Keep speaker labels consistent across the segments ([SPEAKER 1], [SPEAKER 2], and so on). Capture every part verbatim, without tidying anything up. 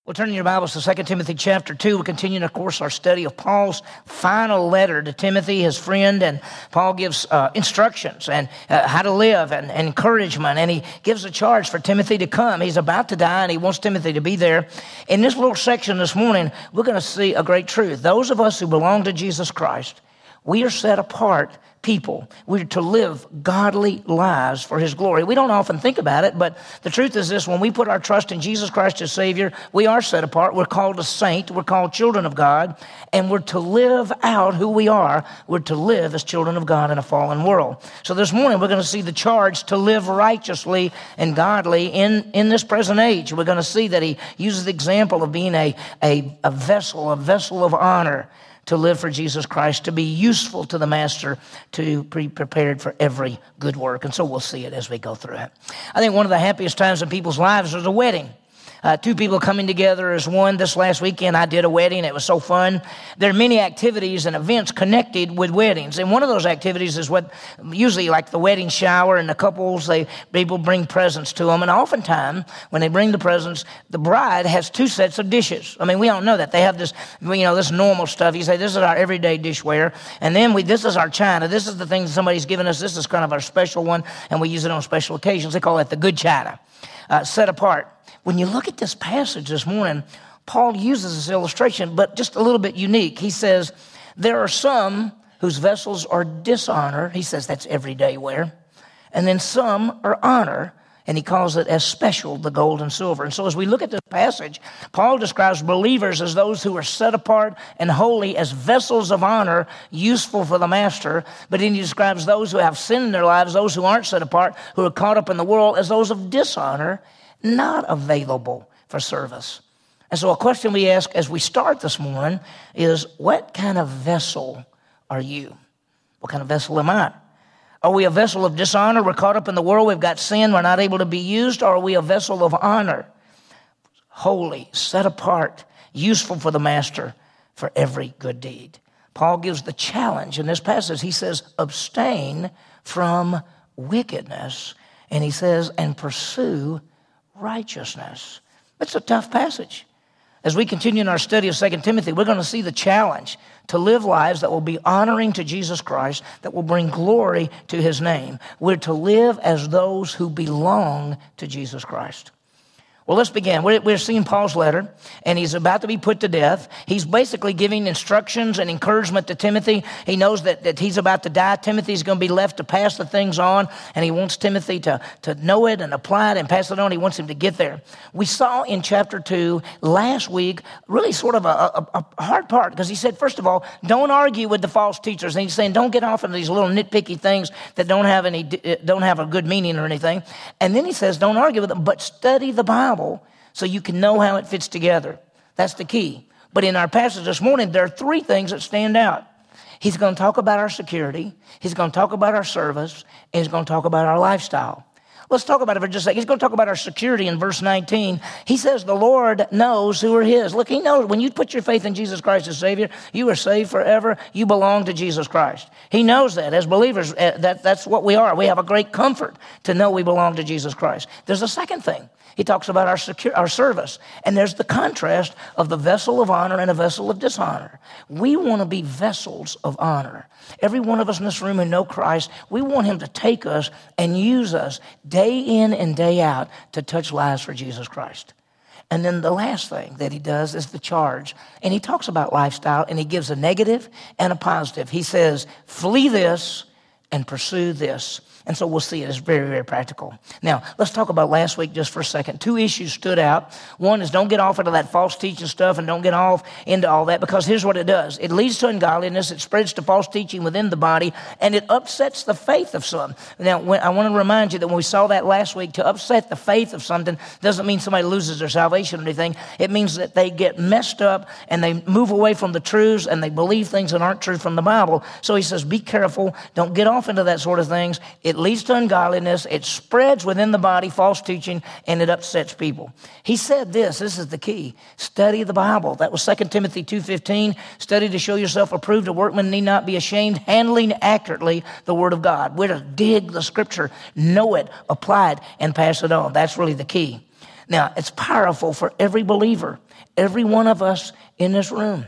[SPEAKER 1] We'll turn your Bibles to Second Timothy chapter two. We're continuing, of course, our study of Paul's final letter to Timothy, his friend. And Paul gives uh, instructions and uh, how to live and, and encouragement. And he gives a charge for Timothy to come. He's about to die, and he wants Timothy to be there. In this little section this morning, we're going to see a great truth. Those of us who belong to Jesus Christ, we are set apart people. We're to live godly lives for his glory. We don't often think about it, but the truth is this: when we put our trust in Jesus Christ as Savior, we are set apart. We're called a saint. We're called children of God, and we're to live out who we are. We're to live as children of God in a fallen world. So this morning, we're going to see the charge to live righteously and godly in, in this present age. We're going to see that he uses the example of being a, a, a vessel, a vessel of honor, to live for Jesus Christ, to be useful to the master, to be prepared for every good work. And so we'll see it as we go through it. I think one of the happiest times in people's lives is a wedding. Uh, two people coming together as one. This last weekend I did a wedding. It was so fun. There are many activities and events connected with weddings. And one of those activities is what usually like the wedding shower, and the couples, they people bring presents to them. And oftentimes when they bring the presents, the bride has two sets of dishes. I mean, we all know that. They have this, you know, this normal stuff. You say, this is our everyday dishware. And then we, this is our china. This is the thing that somebody's given us. This is kind of our special one, and we use it on special occasions. They call it the good china, uh, set apart. When you look at this passage this morning, Paul uses this illustration, but just a little bit unique. He says, there are some whose vessels are dishonor. He says that's everyday wear. And then some are honor, and he calls it as special, the gold and silver. And so as we look at this passage, Paul describes believers as those who are set apart and holy as vessels of honor, useful for the master. But then he describes those who have sin in their lives, those who aren't set apart, who are caught up in the world, as those of dishonor, not available for service. And so a question we ask as we start this morning is, what kind of vessel are you? What kind of vessel am I? Are we a vessel of dishonor? We're caught up in the world. We've got sin. We're not able to be used. Or are we a vessel of honor? Holy, set apart, useful for the master for every good deed. Paul gives the challenge in this passage. He says, abstain from wickedness. And he says, and pursue righteousness. That's a tough passage. As we continue in our study of Second Timothy, we're going to see the challenge to live lives that will be honoring to Jesus Christ, that will bring glory to his name. We're to live as those who belong to Jesus Christ. Well, let's begin. We're, we're seeing Paul's letter, and he's about to be put to death. He's basically giving instructions and encouragement to Timothy. He knows that, that he's about to die. Timothy's going to be left to pass the things on, and he wants Timothy to, to know it and apply it and pass it on. He wants him to get there. We saw in chapter two last week really sort of a, a, a hard part, because he said, first of all, don't argue with the false teachers. And he's saying, don't get off into these little nitpicky things that don't have any, don't have a good meaning or anything. And then he says, don't argue with them, but study the Bible, so you can know how it fits together. That's the key. But in our passage this morning, there are three things that stand out. He's going to talk about our security, he's going to talk about our service, and he's going to talk about our lifestyle. Let's talk about it for just a second. He's going to talk about our security in verse nineteen. He says the Lord knows who are his. Look, he knows when you put your faith in Jesus Christ as Savior, you are saved forever. You belong to Jesus Christ. He knows that. As believers, that, that's what we are. We have a great comfort to know we belong to Jesus Christ. There's a second thing. He talks about our secure, our service. And there's the contrast of the vessel of honor and a vessel of dishonor. We want to be vessels of honor. Every one of us in this room who know Christ, we want him to take us and use us day in and day out to touch lives for Jesus Christ. And then the last thing that he does is the charge. And he talks about lifestyle, and he gives a negative and a positive. He says, flee this and pursue this. And so we'll see it as very, very practical. Now, let's talk about last week just for a second. Two issues stood out. One is don't get off into that false teaching stuff and don't get off into all that, because here's what it does. It leads to ungodliness. It spreads to false teaching within the body, and it upsets the faith of some. Now, when, I want to remind you that when we saw that last week, to upset the faith of something doesn't mean somebody loses their salvation or anything. It means that they get messed up and they move away from the truths and they believe things that aren't true from the Bible. So he says, be careful. Don't get off into that sort of things. It leads to ungodliness, it spreads within the body, false teaching, and it upsets people. He said this, this is the key, study the Bible. That was Second Timothy two fifteen, study to show yourself approved, a workman need not be ashamed, handling accurately the word of God. We're to dig the scripture, know it, apply it, and pass it on. That's really the key. Now, it's powerful for every believer, every one of us in this room.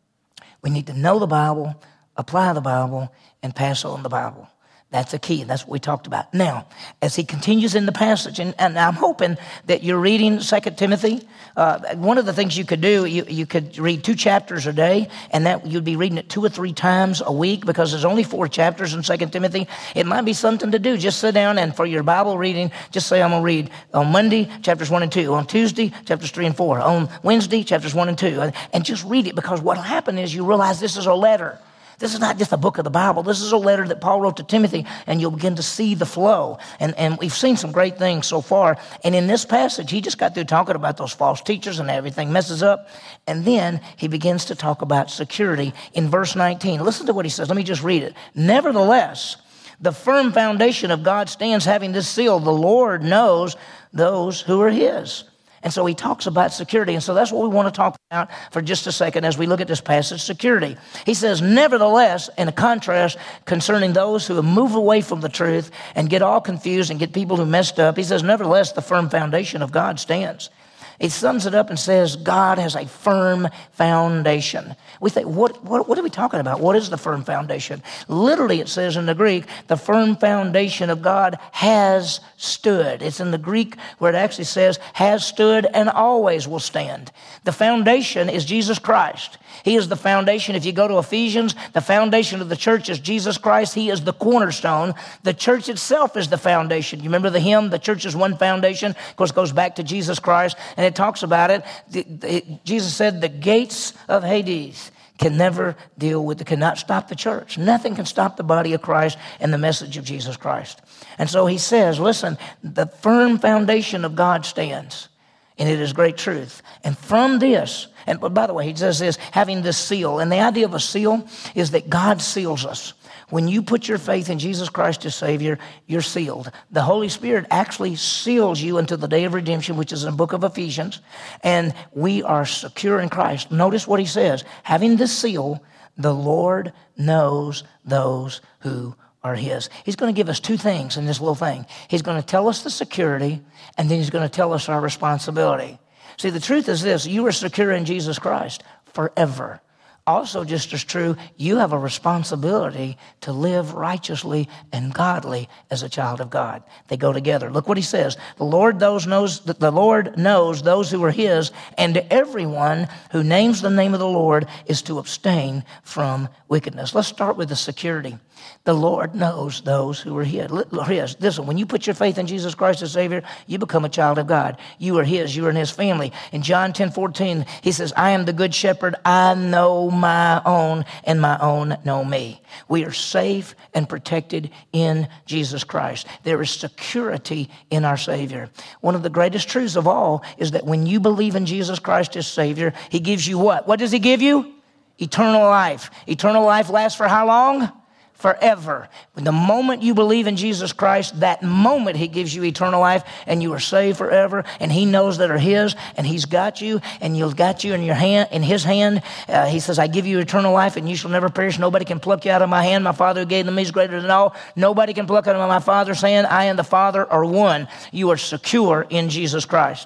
[SPEAKER 1] We need to know the Bible, apply the Bible, and pass on the Bible. That's the key. That's what we talked about. Now, as he continues in the passage, and, and I'm hoping that you're reading Second Timothy. Uh, one of the things you could do, you, you could read two chapters a day, and that you'd be reading it two or three times a week because there's only four chapters in Second Timothy. It might be something to do. Just sit down and for your Bible reading, just say, I'm going to read on Monday, chapters one and two. On Tuesday, chapters three and four. On Wednesday, chapters one and two. And just read it, because what will happen is you realize this is a letter. This is not just a book of the Bible. This is a letter that Paul wrote to Timothy, and you'll begin to see the flow. And, and we've seen some great things so far. And in this passage, he just got through talking about those false teachers and everything messes up. And then he begins to talk about security in verse nineteen. Listen to what he says. Let me just read it. Nevertheless, the firm foundation of God stands, having this seal: the Lord knows those who are his. And so he talks about security. And so that's what we want to talk about for just a second as we look at this passage, security. He says, nevertheless, in a contrast concerning those who move away from the truth and get all confused and get people who messed up, he says, nevertheless, the firm foundation of God stands. He sums it up and says, God has a firm foundation. We think, what, what, what are we talking about? What is the firm foundation? Literally, it says in the Greek, the firm foundation of God has stood. It's in the Greek where it actually says, has stood and always will stand. The foundation is Jesus Christ. He is the foundation. If you go to Ephesians, the foundation of the church is Jesus Christ. He is the cornerstone. The church itself is the foundation. You remember the hymn, the church is one foundation? Of course, it goes back to Jesus Christ, and it talks about it. The, the, Jesus said, the gates of Hades can never deal with it, cannot stop the church. Nothing can stop the body of Christ and the message of Jesus Christ. And so he says, listen, the firm foundation of God stands, and it is great truth. And from this, and by the way, he says this, having this seal. And the idea of a seal is that God seals us. When you put your faith in Jesus Christ as Savior, you're sealed. The Holy Spirit actually seals you until the day of redemption, which is in the book of Ephesians. And we are secure in Christ. Notice what he says. Having this seal, the Lord knows those who are his. He's going to give us two things in this little thing. He's going to tell us the security, and then he's going to tell us our responsibility. See, the truth is this: you are secure in Jesus Christ forever. Also, just as true, you have a responsibility to live righteously and godly as a child of God. They go together. Look what he says. The Lord those knows the Lord knows those who are his, and everyone who names the name of the Lord is to abstain from wickedness. Let's start with the security. The Lord knows those who are his. Listen, when you put your faith in Jesus Christ as Savior, you become a child of God. You are his. You are in his family. In John ten fourteen, he says, I am the good shepherd. I know my own, and my own know me. We are safe and protected in Jesus Christ. There is security in our Savior. One of the greatest truths of all is that when you believe in Jesus Christ as Savior, he gives you what? What does he give you? Eternal life. Eternal life lasts for how long? Forever. The moment you believe in Jesus Christ, that moment he gives you eternal life, and you are saved forever, and he knows that are his, and he's got you, and you've got you in your hand, in his hand. Uh, he says, I give you eternal life, and you shall never perish. Nobody can pluck you out of my hand. My Father who gave them me is greater than all. Nobody can pluck out of my Father's hand. I and the Father are one. You are secure in Jesus Christ.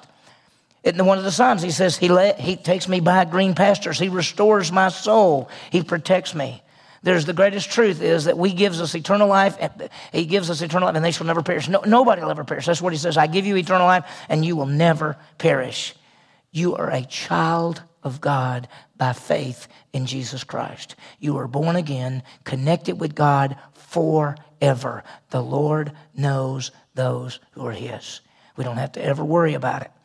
[SPEAKER 1] In one of the Psalms, he says, he, let, he takes me by green pastures. He restores my soul. He protects me. There's the greatest truth is that we gives us eternal life. He gives us eternal life, and they shall never perish. No, nobody will ever perish. That's what he says. I give you eternal life, and you will never perish. You are a child of God by faith in Jesus Christ. You are born again, connected with God forever. The Lord knows those who are his. We don't have to ever worry about it.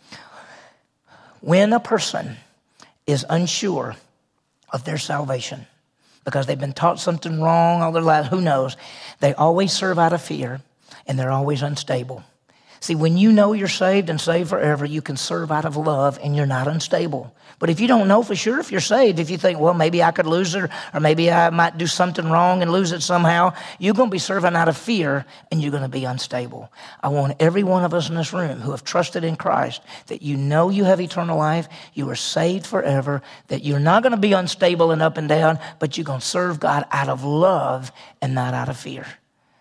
[SPEAKER 1] When a person is unsure of their salvation, because they've been taught something wrong all their life, who knows? They always serve out of fear, and they're always unstable. See, when you know you're saved and saved forever, you can serve out of love, and you're not unstable. But if you don't know for sure if you're saved, if you think, well, maybe I could lose it, or maybe I might do something wrong and lose it somehow, you're going to be serving out of fear, and you're going to be unstable. I want every one of us in this room who have trusted in Christ that you know you have eternal life, you are saved forever, that you're not going to be unstable and up and down, but you're going to serve God out of love and not out of fear.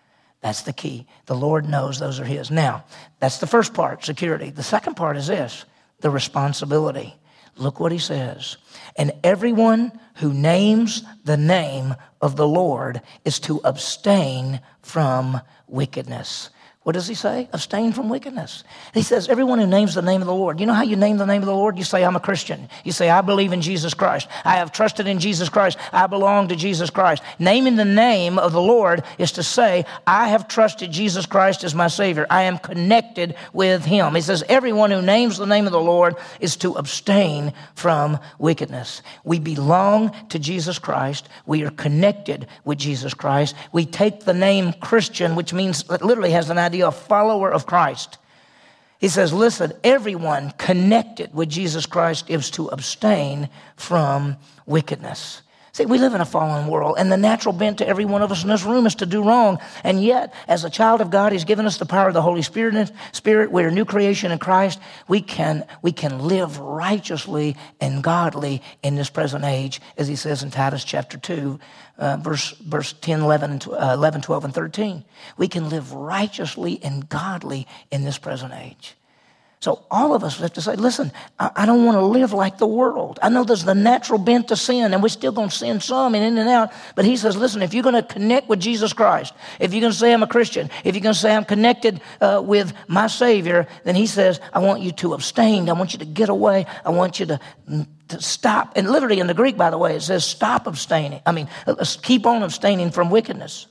[SPEAKER 1] That's the key. The Lord knows those are his. Now, that's the first part, security. The second part is this, the responsibility. Look what he says. And everyone who names the name of the Lord is to abstain from wickedness. What does he say? Abstain from wickedness. He says, everyone who names the name of the Lord. You know how you name the name of the Lord? You say, I'm a Christian. You say, I believe in Jesus Christ. I have trusted in Jesus Christ. I belong to Jesus Christ. Naming the name of the Lord is to say, I have trusted Jesus Christ as my Savior. I am connected with him. He says, everyone who names the name of the Lord is to abstain from wickedness. We belong to Jesus Christ. We are connected with Jesus Christ. We take the name Christian, which means, it literally has an idea, a follower of Christ. He says, listen, everyone connected with Jesus Christ is to abstain from wickedness. See, we live in a fallen world, and the natural bent to every one of us in this room is to do wrong. And yet, as a child of God, he's given us the power of the Holy Spirit. Spirit, we're a new creation in Christ. We can, we can live righteously and godly in this present age, as he says in Titus chapter two, uh, verse, verse ten, eleven, eleven, twelve, and thirteen. We can live righteously and godly in this present age. So all of us have to say, listen, I, I don't want to live like the world. I know there's the natural bent to sin, and we're still going to sin some and in and out. But he says, listen, if you're going to connect with Jesus Christ, if you're going to say I'm a Christian, if you're going to say I'm connected uh, with my Savior, then he says, I want you to abstain. I want you to get away. I want you to, to stop. And literally in the Greek, by the way, it says stop abstaining. I mean, keep on abstaining from wickedness.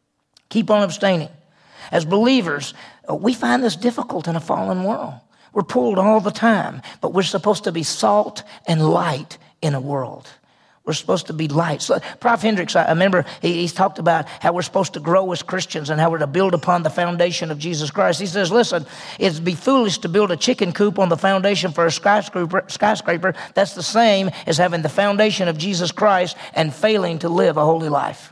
[SPEAKER 1] Keep on abstaining. As believers, we find this difficult in a fallen world. We're pulled all the time, but we're supposed to be salt and light in a world. We're supposed to be light. So, Prophet Hendricks, I remember he, he's talked about how we're supposed to grow as Christians and how we're to build upon the foundation of Jesus Christ. He says, listen, it'd be foolish to build a chicken coop on the foundation for a skyscraper. skyscraper. That's the same as having the foundation of Jesus Christ and failing to live a holy life.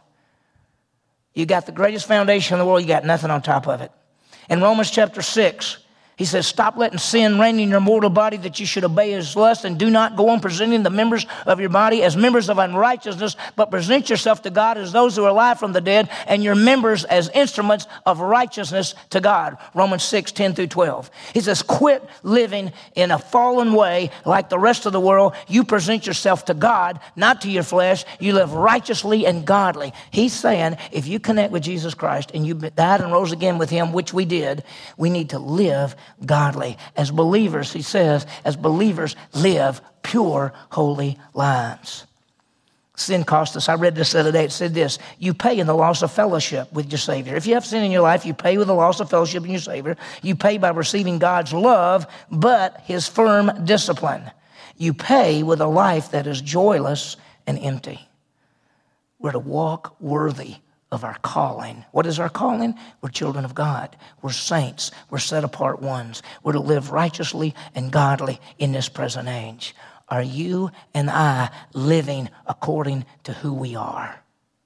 [SPEAKER 1] You got the greatest foundation in the world, you got nothing on top of it. In Romans chapter six, he says, stop letting sin reign in your mortal body that you should obey his lust, and do not go on presenting the members of your body as members of unrighteousness, but present yourself to God as those who are alive from the dead, and your members as instruments of righteousness to God. Romans six, ten through twelve. He says, quit living in a fallen way like the rest of the world. You present yourself to God, not to your flesh. You live righteously and godly. He's saying, if you connect with Jesus Christ and you died and rose again with him, which we did, we need to live godly. As believers, he says, as believers, live pure, holy lives. Sin cost us. I read this the other day. It said this, you pay in the loss of fellowship with your Savior. If you have sin in your life, you pay with the loss of fellowship in your Savior. You pay by receiving God's love, but his firm discipline. You pay with a life that is joyless and empty. We're to walk worthy of our calling. What is our calling? We're children of God. We're saints. We're set apart ones. We're to live righteously and godly in this present age. Are you and I living according to who we are?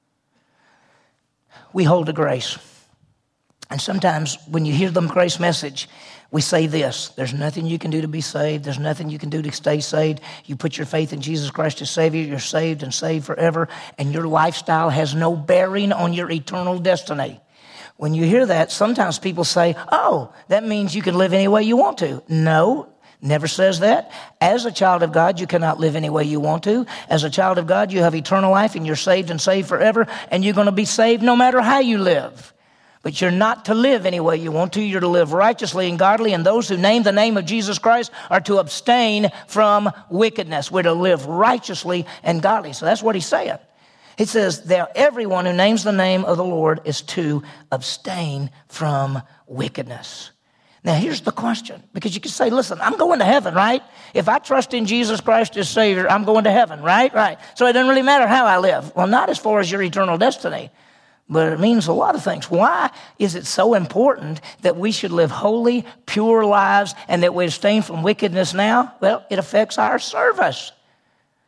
[SPEAKER 1] We hold a grace. And sometimes when you hear the grace message, we say this, there's nothing you can do to be saved. There's nothing you can do to stay saved. You put your faith in Jesus Christ as Savior. You're saved and saved forever. And your lifestyle has no bearing on your eternal destiny. When you hear that, sometimes people say, oh, that means you can live any way you want to. No, never says that. As a child of God, you cannot live any way you want to. As a child of God, you have eternal life and you're saved and saved forever. And you're going to be saved no matter how you live. But you're not to live any way you want to. You're to live righteously and godly. And those who name the name of Jesus Christ are to abstain from wickedness. We're to live righteously and godly. So that's what he's saying. He says that everyone who names the name of the Lord is to abstain from wickedness. Now, here's the question. Because you can say, listen, I'm going to heaven, right? If I trust in Jesus Christ as Savior, I'm going to heaven, right? Right. So it doesn't really matter how I live. Well, not as far as your eternal destiny. But it means a lot of things. Why is it so important that we should live holy, pure lives and that we abstain from wickedness now? Well, it affects our service.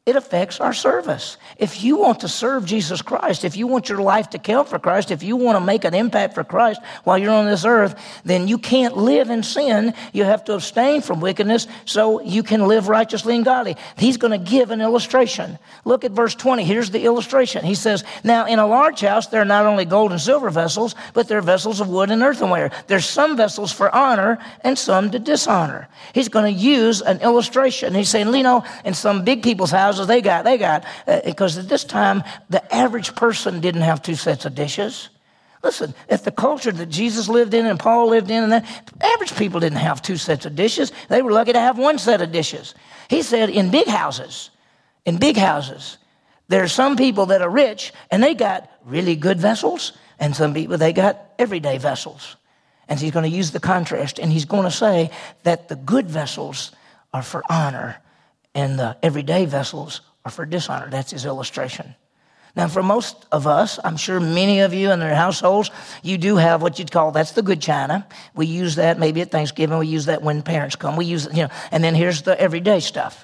[SPEAKER 1] It affects our service. If you want to serve Jesus Christ, if you want your life to count for Christ, if you want to make an impact for Christ while you're on this earth, then you can't live in sin. You have to abstain from wickedness so you can live righteously and godly. He's going to give an illustration. Look at verse twenty. Here's the illustration. He says, now in a large house, there are not only gold and silver vessels, but there are vessels of wood and earthenware. There's some vessels for honor and some to dishonor. He's going to use an illustration. He's saying, you know, in some big people's houses, They got, they got, because uh, at this time, the average person didn't have two sets of dishes. Listen, at the culture that Jesus lived in and Paul lived in, and that, average people didn't have two sets of dishes. They were lucky to have one set of dishes. He said in big houses, in big houses, there are some people that are rich, and they got really good vessels, and some people, they got everyday vessels. And he's going to use the contrast, and he's going to say that the good vessels are for honor, and the everyday vessels are for dishonor. That's his illustration. Now, for most of us, I'm sure many of you in their households, you do have what you'd call, that's the good china. We use that maybe at Thanksgiving. We use that when parents come. We use it, you know, and then here's the everyday stuff.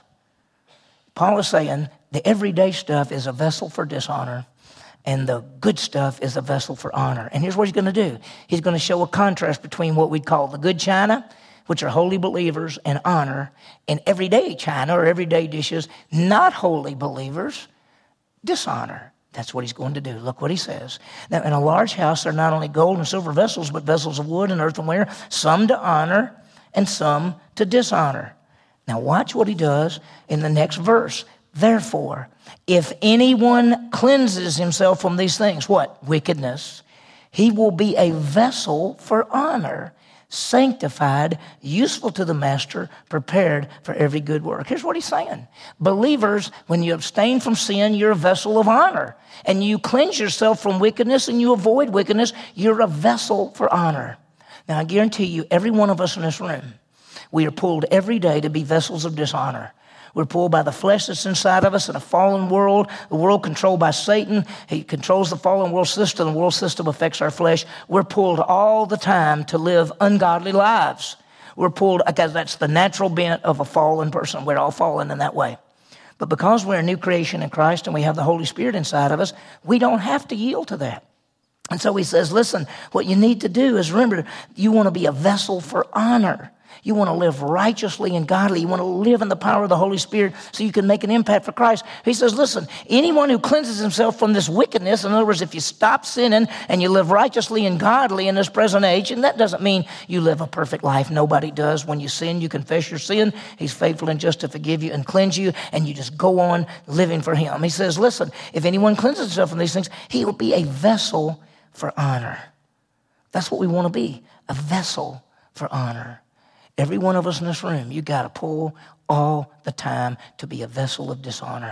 [SPEAKER 1] Paul is saying the everyday stuff is a vessel for dishonor, and the good stuff is a vessel for honor. And here's what he's going to do. He's going to show a contrast between what we'd call the good china, which are holy believers and honor, and everyday china or everyday dishes, not holy believers, dishonor. That's what he's going to do. Look what he says. Now, in a large house, there are not only gold and silver vessels, but vessels of wood and earthenware, some to honor and some to dishonor. Now, watch what he does in the next verse. Therefore, if anyone cleanses himself from these things, what? Wickedness, he will be a vessel for honor, sanctified, useful to the master, prepared for every good work. Here's what he's saying. Believers, when you abstain from sin, you're a vessel of honor. And you cleanse yourself from wickedness and you avoid wickedness, you're a vessel for honor. Now, I guarantee you, every one of us in this room, we are pulled every day to be vessels of dishonor. We're pulled by the flesh that's inside of us in a fallen world, the world controlled by Satan. He controls the fallen world system. The world system affects our flesh. We're pulled all the time to live ungodly lives. We're pulled, because that's the natural bent of a fallen person. We're all fallen in that way. But because we're a new creation in Christ and we have the Holy Spirit inside of us, we don't have to yield to that. And so he says, listen, what you need to do is remember, you want to be a vessel for honor. You want to live righteously and godly. You want to live in the power of the Holy Spirit so you can make an impact for Christ. He says, listen, anyone who cleanses himself from this wickedness, in other words, if you stop sinning and you live righteously and godly in this present age, and that doesn't mean you live a perfect life. Nobody does. When you sin, you confess your sin. He's faithful and just to forgive you and cleanse you, and you just go on living for him. He says, listen, if anyone cleanses himself from these things, he will be a vessel for honor. That's what we want to be, a vessel for honor. Every one of us in this room, you got to pull all the time to be a vessel of dishonor.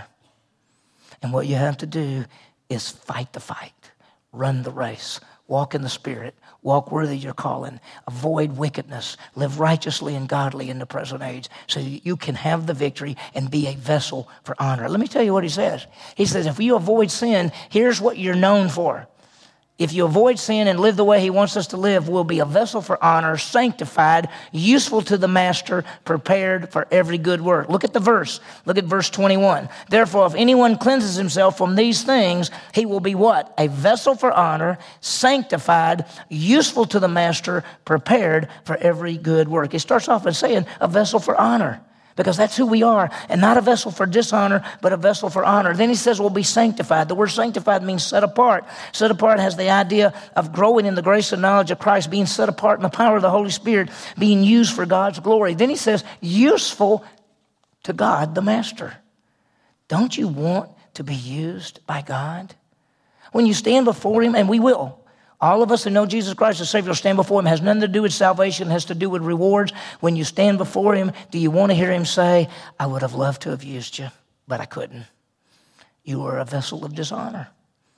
[SPEAKER 1] And what you have to do is fight the fight, run the race, walk in the Spirit, walk worthy of your calling, avoid wickedness, live righteously and godly in the present age so you can have the victory and be a vessel for honor. Let me tell you what he says. He says, if you avoid sin, here's what you're known for. If you avoid sin and live the way he wants us to live, we'll be a vessel for honor, sanctified, useful to the master, prepared for every good work. Look at the verse. Look at verse twenty-one. Therefore, if anyone cleanses himself from these things, he will be what? A vessel for honor, sanctified, useful to the master, prepared for every good work. He starts off by saying a vessel for honor, because that's who we are, and not a vessel for dishonor, but a vessel for honor. Then he says we'll be sanctified. The word sanctified means set apart. Set apart has the idea of growing in the grace and knowledge of Christ, being set apart in the power of the Holy Spirit, being used for God's glory. Then he says useful to God, the Master. Don't you want to be used by God? When you stand before him, and we will, all of us who know Jesus Christ as Savior will stand before him. It has nothing to do with salvation. It has to do with rewards. When you stand before him, do you want to hear him say, I would have loved to have used you, but I couldn't. You were a vessel of dishonor.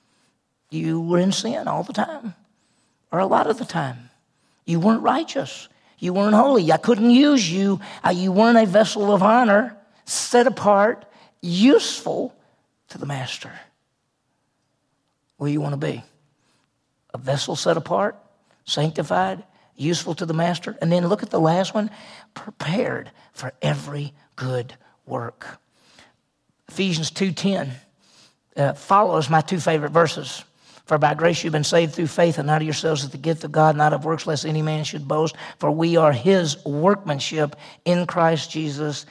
[SPEAKER 1] You were in sin all the time, or a lot of the time. You weren't righteous. You weren't holy. I couldn't use you. You weren't a vessel of honor, set apart, useful to the Master. Where you want to be? A vessel set apart, sanctified, useful to the Master. And then look at the last one, prepared for every good work. Ephesians two ten uh, follows my two favorite verses. For by grace you've been saved through faith, and not of yourselves is the gift of God, not of works, lest any man should boast. For we are his workmanship in Christ Jesus,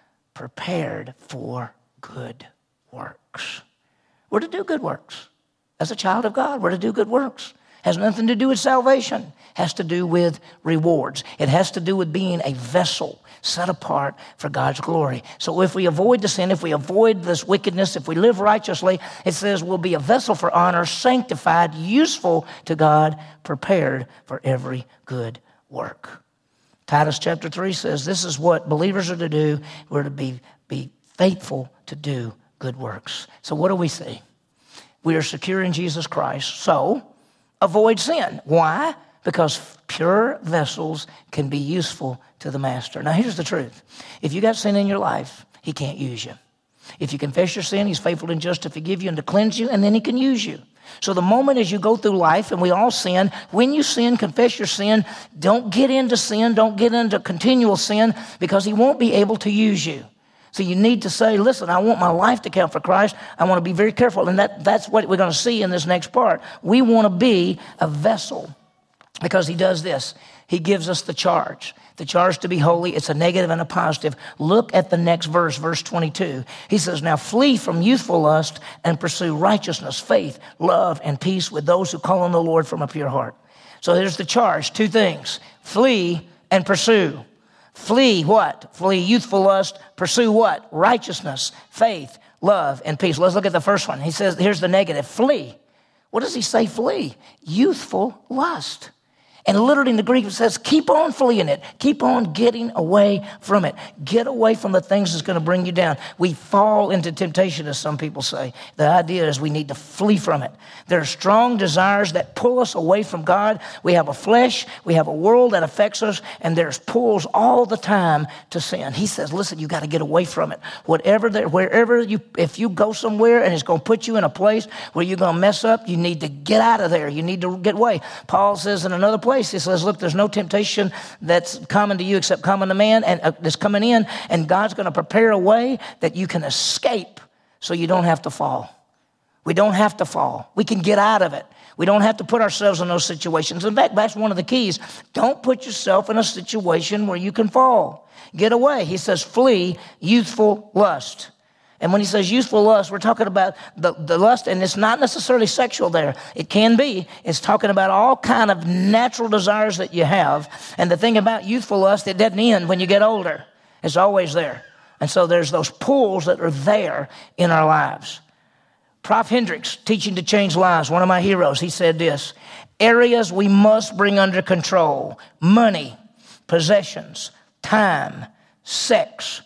[SPEAKER 1] prepared for good works. We're to do good works. As a child of God, we're to do good works. Has nothing to do with salvation. Has to do with rewards. It has to do with being a vessel set apart for God's glory. So if we avoid the sin, if we avoid this wickedness, if we live righteously, it says we'll be a vessel for honor, sanctified, useful to God, prepared for every good work. Titus chapter three says this is what believers are to do. We're to be, be faithful to do good works. So what do we see? We are secure in Jesus Christ. So avoid sin. Why? Because pure vessels can be useful to the master. Now, here's the truth. If you got sin in your life, he can't use you. If you confess your sin, he's faithful and just to forgive you and to cleanse you, and then he can use you. So the moment as you go through life, and we all sin, when you sin, confess your sin. Don't get into sin. Don't get into continual sin, because he won't be able to use you. So you need to say, listen, I want my life to count for Christ. I want to be very careful. And that, that's what we're going to see in this next part. We want to be a vessel, because he does this. He gives us the charge. The charge to be holy, it's a negative and a positive. Look at the next verse, verse twenty-two. He says, now flee from youthful lust and pursue righteousness, faith, love, and peace with those who call on the Lord from a pure heart. So here's the charge, two things. Flee and pursue. Flee what? Flee youthful lust. Pursue what? Righteousness, faith, love, and peace. Let's look at the first one. He says, here's the negative. Flee. What does he say flee? Youthful lust. And literally in the Greek it says, keep on fleeing it. Keep on getting away from it. Get away from the things that's going to bring you down. We fall into temptation, as some people say. The idea is we need to flee from it. There are strong desires that pull us away from God. We have a flesh. We have a world that affects us. And there's pulls all the time to sin. He says, listen, you got to get away from it. Whatever, there, wherever you, if you go somewhere and it's going to put you in a place where you're going to mess up, you need to get out of there. You need to get away. Paul says in another place, he says, look, there's no temptation that's common to you except common to man, and uh, that's coming in, and God's going to prepare a way that you can escape so you don't have to fall. We don't have to fall. We can get out of it. We don't have to put ourselves in those situations. In fact, that's one of the keys. Don't put yourself in a situation where you can fall. Get away. He says, flee youthful lust. And when he says youthful lust, we're talking about the, the lust, and it's not necessarily sexual there. It can be. It's talking about all kind of natural desires that you have. And the thing about youthful lust, it doesn't end when you get older. It's always there. And so there's those pulls that are there in our lives. Prof Hendricks, Teaching to Change Lives, one of my heroes, he said this: areas we must bring under control: money, possessions, time, sex,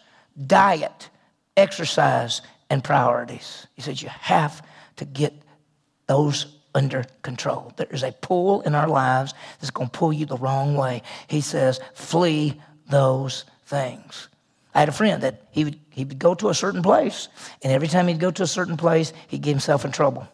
[SPEAKER 1] diet, exercise, and priorities. He says you have to get those under control. There is a pull in our lives that's going to pull you the wrong way. He says, flee those things. I had a friend that he would, he would go to a certain place, and every time he'd go to a certain place, he'd get himself in trouble.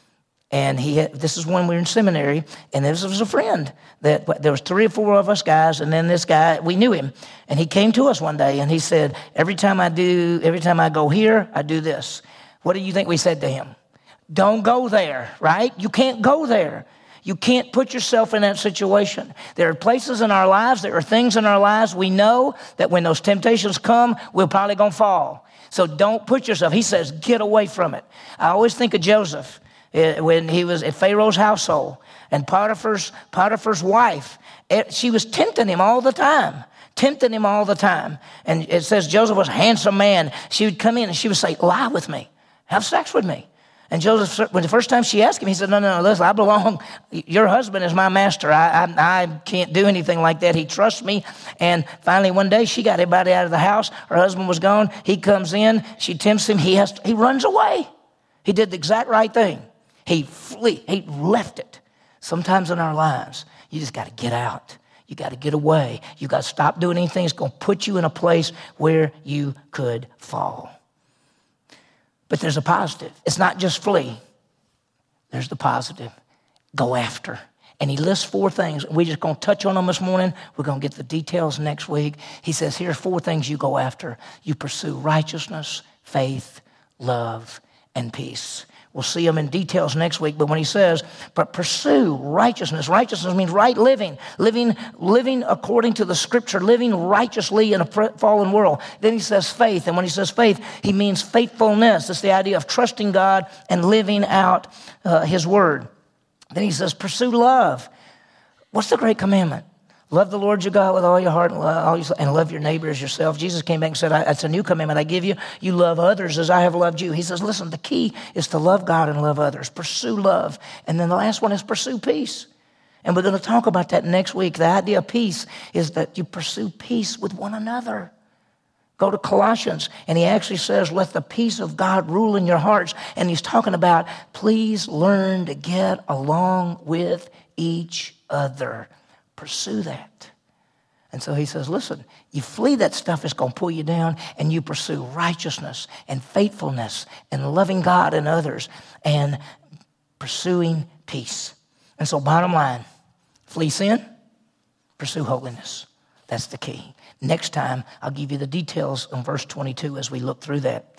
[SPEAKER 1] And he had, this is when we were in seminary, and this was a friend that there was three or four of us guys, and then this guy, we knew him, and he came to us one day, and he said, every time I do, every time I go here, I do this. What do you think we said to him? Don't go there, right? You can't go there. You can't put yourself in that situation. There are places in our lives, there are things in our lives we know that when those temptations come, we're probably going to fall. So don't put yourself, he says, get away from it. I always think of Joseph when he was at Pharaoh's household, and Potiphar's, Potiphar's wife, she was tempting him all the time. Tempting him all the time. And it says Joseph was a handsome man. She would come in and she would say, lie with me. Have sex with me. And Joseph, when the first time she asked him, he said, no, no, no, listen, I belong. Your husband is my master. I, I, I can't do anything like that. He trusts me. And finally, one day, she got everybody out of the house. Her husband was gone. He comes in. She tempts him. He has to, he runs away. He did the exact right thing. He flee. He left it. Sometimes in our lives, you just got to get out. You got to get away. You got to stop doing anything that's going to put you in a place where you could fall. But there's a positive. It's not just flee. There's the positive. Go after. And he lists four things. We're just going to touch on them this morning. We're going to get the details next week. He says, here's four things you go after. You pursue righteousness, faith, love, and peace. We'll see them in details next week, but when he says, but pursue righteousness. Righteousness means right living, living, living according to the scripture, living righteously in a fallen world. Then he says faith, and when he says faith, he means faithfulness. It's the idea of trusting God and living out uh, his word. Then he says pursue love. What's the great commandment? Love the Lord your God with all your heart and love, all your, and love your neighbor as yourself. Jesus came back and said, that's a new commandment I give you. You love others as I have loved you. He says, listen, the key is to love God and love others. Pursue love. And then the last one is pursue peace. And we're going to talk about that next week. The idea of peace is that you pursue peace with one another. Go to Colossians, and he actually says, let the peace of God rule in your hearts. And he's talking about, please learn to get along with each other. Pursue that. And so he says, listen, you flee that stuff that's going to pull you down, and you pursue righteousness and faithfulness and loving God and others and pursuing peace. And so bottom line, flee sin, pursue holiness. That's the key. Next time, I'll give you the details on verse twenty-two as we look through that.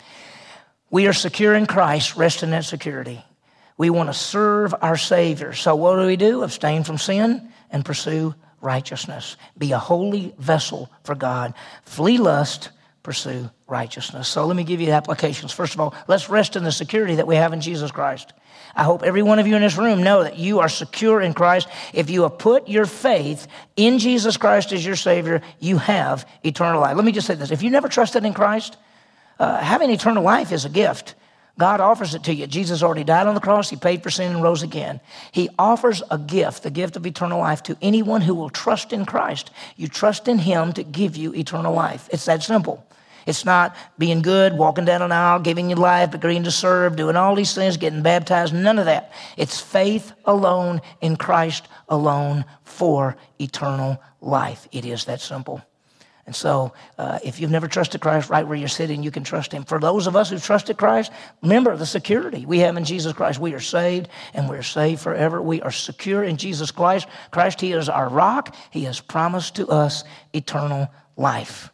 [SPEAKER 1] We are secure in Christ, rest in that security. We want to serve our Savior. So what do we do? Abstain from sin and pursue righteousness. Be a holy vessel for God. Flee lust, pursue righteousness. So let me give you the applications. First of all, let's rest in the security that we have in Jesus Christ. I hope every one of you in this room know that you are secure in Christ. If you have put your faith in Jesus Christ as your Savior, you have eternal life. Let me just say this. If you never trusted in Christ, uh, having eternal life is a gift. God offers it to you. Jesus already died on the cross. He paid for sin and rose again. He offers a gift, the gift of eternal life, to anyone who will trust in Christ. You trust in him to give you eternal life. It's that simple. It's not being good, walking down an aisle, giving your life, agreeing to serve, doing all these things, getting baptized, none of that. It's faith alone in Christ alone for eternal life. It is that simple. And so uh, if you've never trusted Christ, right where you're sitting, you can trust him. For those of us who've trusted Christ, remember the security we have in Jesus Christ. We are saved, and we're saved forever. We are secure in Jesus Christ. Christ, he is our rock. He has promised to us eternal life.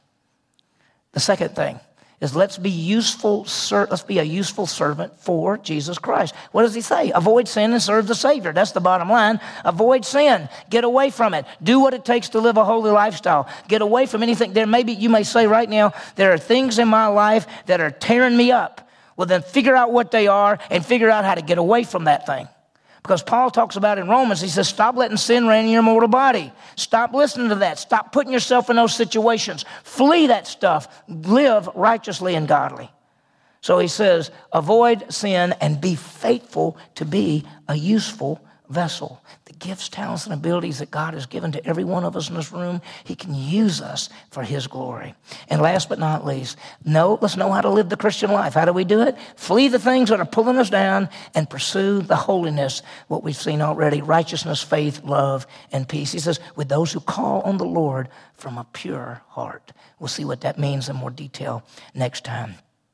[SPEAKER 1] The second thing is let's be useful. Let's be a useful servant for Jesus Christ. What does he say? Avoid sin and serve the Savior. That's the bottom line. Avoid sin. Get away from it. Do what it takes to live a holy lifestyle. Get away from anything. There maybe you may say right now, there are things in my life that are tearing me up. Well, then figure out what they are and figure out how to get away from that thing. Because Paul talks about in Romans, he says, stop letting sin reign in your mortal body. Stop listening to that. Stop putting yourself in those situations. Flee that stuff. Live righteously and godly. So he says, avoid sin and be faithful to be a useful vessel. The gifts, talents, and abilities that God has given to every one of us in this room, he can use us for his glory. And last but not least, know, let's know how to live the Christian life. How do we do it? Flee the things that are pulling us down and pursue the holiness, what we've seen already, righteousness, faith, love, and peace. He says, with those who call on the Lord from a pure heart. We'll see what that means in more detail next time.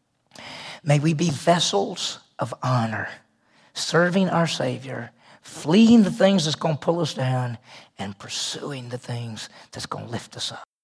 [SPEAKER 1] May we be vessels of honor, serving our Savior, fleeing the things that's going to pull us down, and pursuing the things that's going to lift us up.